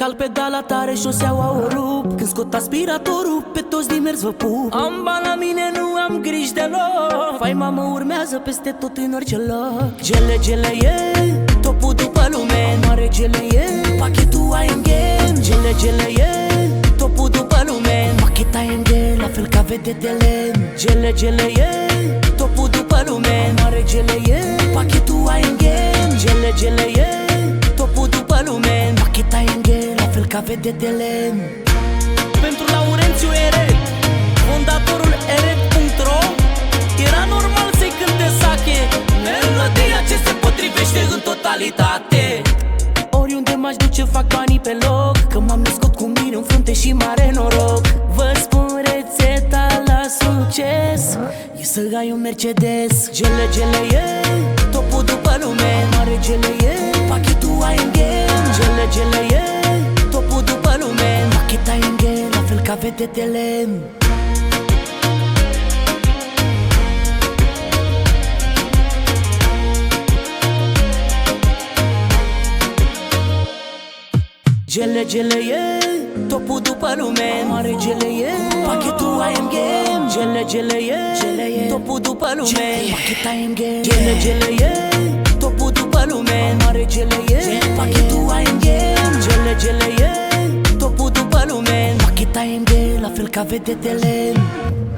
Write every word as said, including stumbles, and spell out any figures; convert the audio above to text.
cal pedala tare, șoseaua o rup. Când scot aspiratorul, pe toți din mers vă pup. Am bani la mine, nu am griji deloc. Faima mă urmează peste tot în orice loc. Gele, gele e topul după lume. Mare gele e pachetul I am game. Gele, gele e topul după lume. Macheta I am game, la fel ca vedetele. Gele, gele e topul după lume. Mare gele e pachetul I am game. Gele, gele e topul după lume. Macheta I am game, la fel ca vedetele. Pentru Laurențiu Eret, fondatorul eret punct ro, era normal să-i cânte Sache, melodia ce se potrivește în totalitate. Oriunde m-aș duce fac banii pe loc, că m-am născut cu mine în frunte și mare noroc. Vă spun rețeta la succes, e să ai un Mercedes. Gele, gele e topul după lume. Mare gele e pachetul I am game. Gele, gele e topul după lume. Macheta I am game, la fel ca vedetele. Gele, gele e topul după lume. Mare gele e pachetul I am game. Gele, gele e topul după lume. Macheta I am game. Gele, gele e topul după lume. Mare gele e pachetul I am game. Gele, gele e topul după lume. Macheta I am game, la fel ca vedetele.